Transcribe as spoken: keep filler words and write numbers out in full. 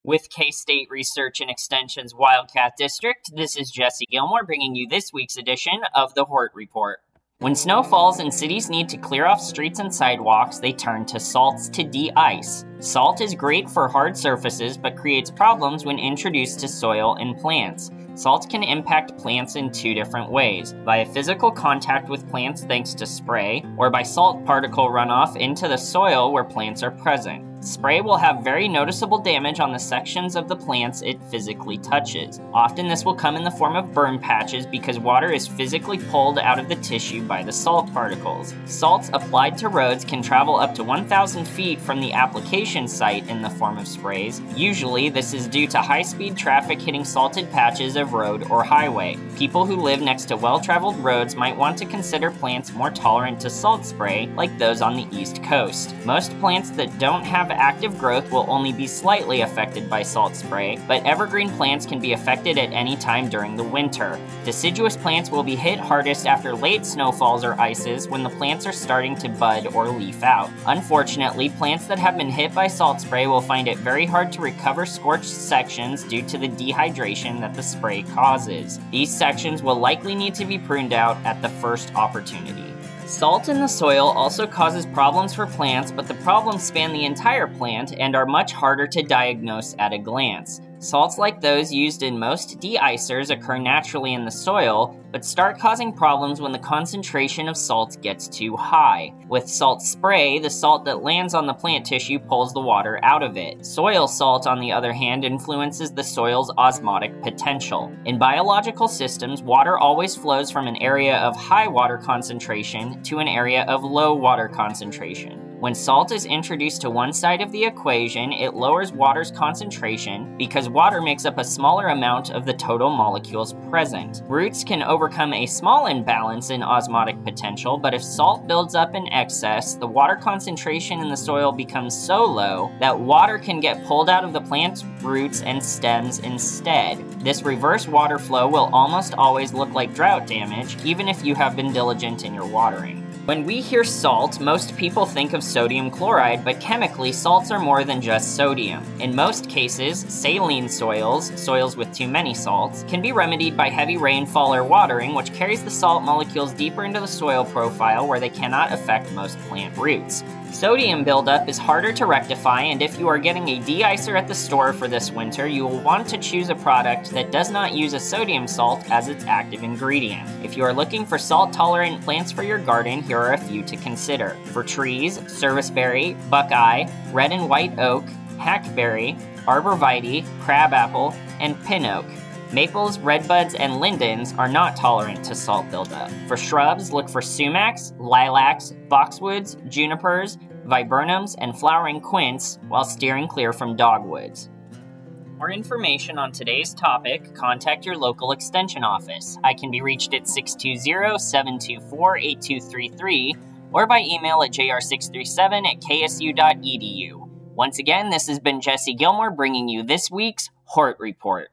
With K-State Research and Extension's Wildcat District, this is Jesse Gilmore bringing you this week's edition of the Hort Report. When snow falls and cities need to clear off streets and sidewalks, they turn to salts to de-ice. Salt is great for hard surfaces, but creates problems when introduced to soil and plants. Salt can impact plants in two different ways, via physical contact with plants thanks to spray, or by salt particle runoff into the soil where plants are present. Spray will have very noticeable damage on the sections of the plants it physically touches. Often this will come in the form of burn patches because water is physically pulled out of the tissue by the salt particles. Salts applied to roads can travel up to one thousand feet from the application site in the form of sprays. Usually, this is due to high-speed traffic hitting salted patches of road or highway. People who live next to well-traveled roads might want to consider plants more tolerant to salt spray, like those on the East Coast. Most plants that don't have active growth will only be slightly affected by salt spray, but evergreen plants can be affected at any time during the winter. Deciduous plants will be hit hardest after late snowfalls or ices when the plants are starting to bud or leaf out. Unfortunately, plants that have been hit by salt spray will find it very hard to recover scorched sections due to the dehydration that the spray causes. These sections will likely need to be pruned out at the first opportunity. Salt in the soil also causes problems for plants, but the problems span the entire plant and are much harder to diagnose at a glance. Salts like those used in most de-icers occur naturally in the soil, but start causing problems when the concentration of salt gets too high. With salt spray, the salt that lands on the plant tissue pulls the water out of it. Soil salt, on the other hand, influences the soil's osmotic potential. In biological systems, water always flows from an area of high water concentration to an area of low water concentration. When salt is introduced to one side of the equation, it lowers water's concentration because water makes up a smaller amount of the total molecules present. Roots can overcome a small imbalance in osmotic potential, but if salt builds up in excess, the water concentration in the soil becomes so low that water can get pulled out of the plant's roots and stems instead. This reverse water flow will almost always look like drought damage, even if you have been diligent in your watering. When we hear salt, most people think of sodium chloride, but chemically, salts are more than just sodium. In most cases, saline soils, soils with too many salts, can be remedied by heavy rainfall or watering, which carries the salt molecules deeper into the soil profile where they cannot affect most plant roots. Sodium buildup is harder to rectify, and if you are getting a de-icer at the store for this winter, you will want to choose a product that does not use a sodium salt as its active ingredient. If you are looking for salt-tolerant plants for your garden, here are a few to consider. For trees, serviceberry, buckeye, red and white oak, hackberry, arborvitae, crabapple, and pin oak. Maples, redbuds, and lindens are not tolerant to salt buildup. For shrubs, look for sumacs, lilacs, boxwoods, junipers, viburnums, and flowering quince while steering clear from dogwoods. For more information on today's topic, contact your local extension office. I can be reached at six two zero, seven two four, eight two three three or by email at j r six three seven at k s u dot e d u. Once again, this has been Jesse Gilmore bringing you this week's Hort Report.